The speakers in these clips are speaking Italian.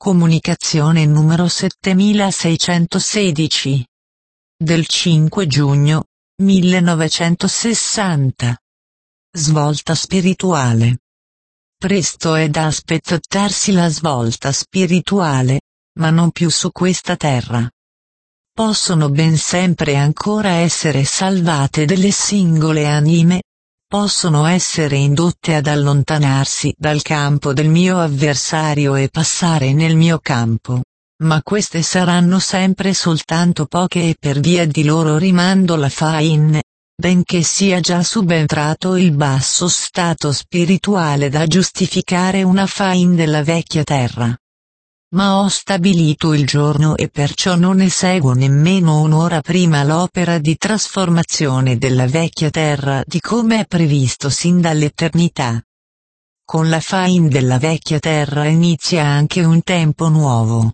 Comunicazione numero 7616. Del 5 giugno 1960. Svolta spirituale. Presto è da aspettarsi la svolta spirituale, ma non più su questa terra. Possono ben sempre ancora essere salvate delle singole anime, possono essere indotte ad allontanarsi dal campo del mio avversario e passare nel mio campo, ma queste saranno sempre soltanto poche e per via di loro rimando la fain, benché sia già subentrato il basso stato spirituale da giustificare una fain della vecchia terra. Ma ho stabilito il giorno e perciò non eseguo nemmeno un'ora prima l'opera di trasformazione della vecchia terra di come è previsto sin dall'eternità. Con la fain della vecchia terra inizia anche un tempo nuovo.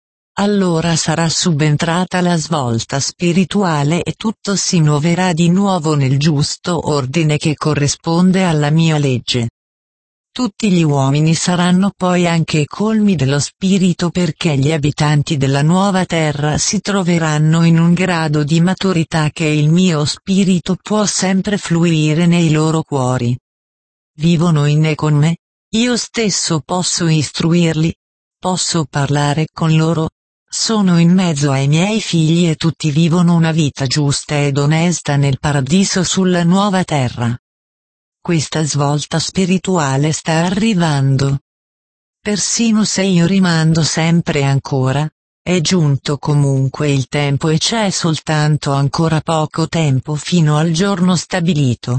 Allora sarà subentrata la svolta spirituale e tutto si muoverà di nuovo nel giusto ordine che corrisponde alla mia legge. Tutti gli uomini saranno poi anche colmi dello spirito perché gli abitanti della nuova terra si troveranno in un grado di maturità che il mio spirito può sempre fluire nei loro cuori. Vivono in me con me, io stesso posso istruirli, posso parlare con loro, sono in mezzo ai miei figli e tutti vivono una vita giusta ed onesta nel paradiso sulla nuova terra. Questa svolta spirituale sta arrivando. Persino se io rimando sempre ancora, è giunto comunque il tempo e c'è soltanto ancora poco tempo fino al giorno stabilito.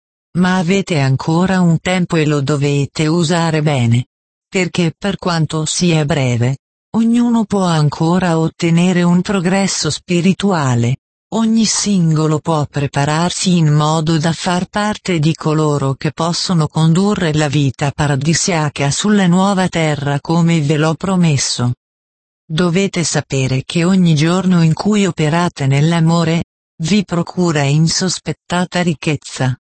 Ma avete ancora un tempo e lo dovete usare bene, perché per quanto sia breve, ognuno può ancora ottenere un progresso spirituale. Ogni singolo può prepararsi in modo da far parte di coloro che possono condurre la vita paradisiaca sulla nuova terra come ve l'ho promesso. Dovete sapere che ogni giorno in cui operate nell'amore, vi procura insospettata ricchezza.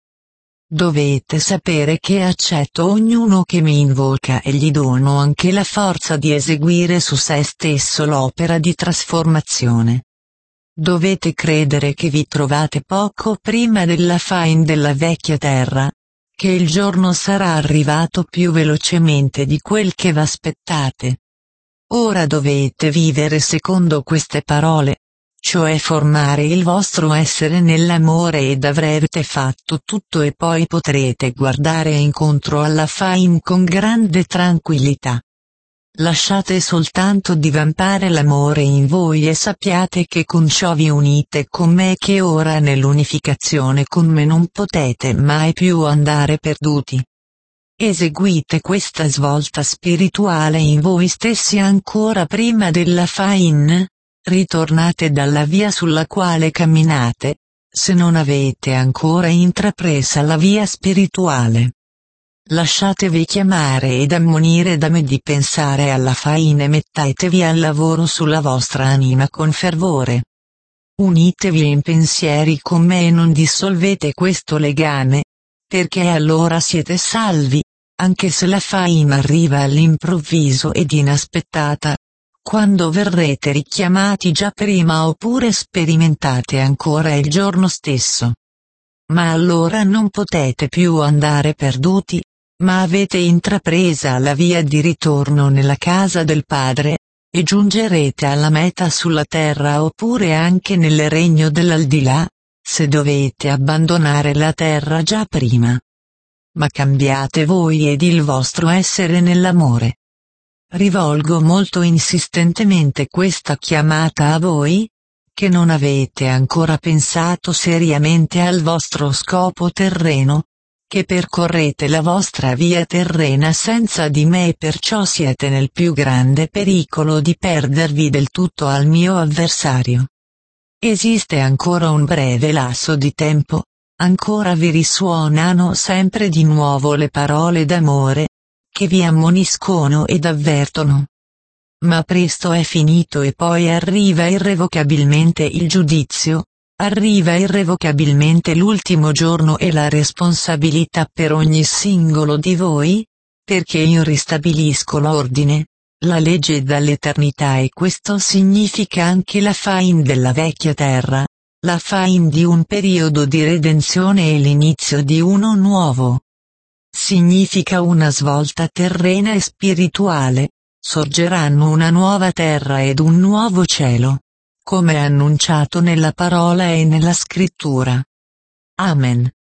Dovete sapere che accetto ognuno che mi invoca e gli dono anche la forza di eseguire su se stesso l'opera di trasformazione. Dovete credere che vi trovate poco prima della fain della vecchia terra, che il giorno sarà arrivato più velocemente di quel che v'aspettate. Ora dovete vivere secondo queste parole, cioè formare il vostro essere nell'amore ed avrete fatto tutto e poi potrete guardare incontro alla fain con grande tranquillità. Lasciate soltanto divampare l'amore in voi e sappiate che con ciò vi unite con me e che ora nell'unificazione con me non potete mai più andare perduti. Eseguite questa svolta spirituale in voi stessi ancora prima della fain, ritornate dalla via sulla quale camminate, se non avete ancora intrapresa la via spirituale. Lasciatevi chiamare ed ammonire da me di pensare alla fain e mettetevi al lavoro sulla vostra anima con fervore. Unitevi in pensieri con me e non dissolvete questo legame, perché allora siete salvi, anche se la fain arriva all'improvviso ed inaspettata, quando verrete richiamati già prima oppure sperimentate ancora il giorno stesso. Ma allora non potete più andare perduti, ma avete intrapresa la via di ritorno nella casa del Padre, e giungerete alla meta sulla terra oppure anche nel regno dell'aldilà, se dovete abbandonare la terra già prima. Ma cambiate voi ed il vostro essere nell'amore. Rivolgo molto insistentemente questa chiamata a voi, che non avete ancora pensato seriamente al vostro scopo terreno, che percorrete la vostra via terrena senza di me e perciò siete nel più grande pericolo di perdervi del tutto al mio avversario. Esiste ancora un breve lasso di tempo, ancora vi risuonano sempre di nuovo le parole d'amore, che vi ammoniscono ed avvertono. Ma presto è finito e poi arriva irrevocabilmente il giudizio, arriva irrevocabilmente l'ultimo giorno e la responsabilità per ogni singolo di voi, perché io ristabilisco l'ordine, La legge dall'eternità, e questo significa anche la fine della vecchia terra, la fine di un periodo di redenzione e l'inizio di uno nuovo. Significa una svolta terrena e spirituale, sorgeranno una nuova terra ed un nuovo cielo, come annunciato nella parola e nella scrittura. Amen.